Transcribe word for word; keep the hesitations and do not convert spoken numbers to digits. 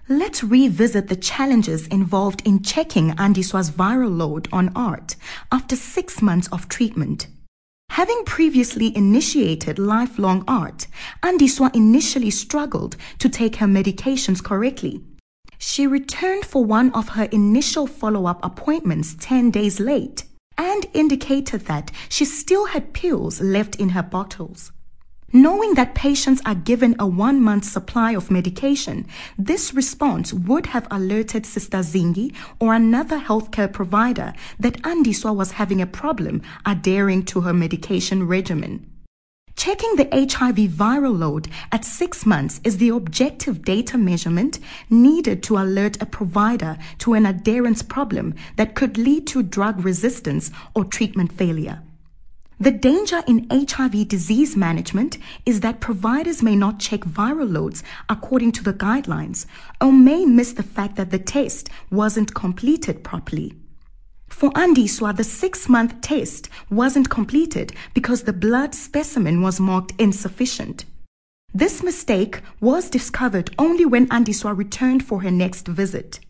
Let's revisit the challenges involved in checking Andiswa's viral load on A R T after six months of treatment. Having previously initiated lifelong A R T, Andiswa initially struggled to take her medications correctly. She returned for one of her initial follow-up appointments ten days late and indicated that she still had pills left in her bottles. Knowing that patients are given a one-month supply of medication, this response would have alerted Sister Zingi or another healthcare provider that Andiswa was having a problem adhering to her medication regimen. Checking the H I V viral load at six months is the objective data measurement needed to alert a provider to an adherence problem that could lead to drug resistance or treatment failure. The danger in H I V disease management is that providers may not check viral loads according to the guidelines or may miss the fact that the test wasn't completed properly. For Andiswa, the six-month test wasn't completed because the blood specimen was marked insufficient. This mistake was discovered only when Andiswa returned for her next visit.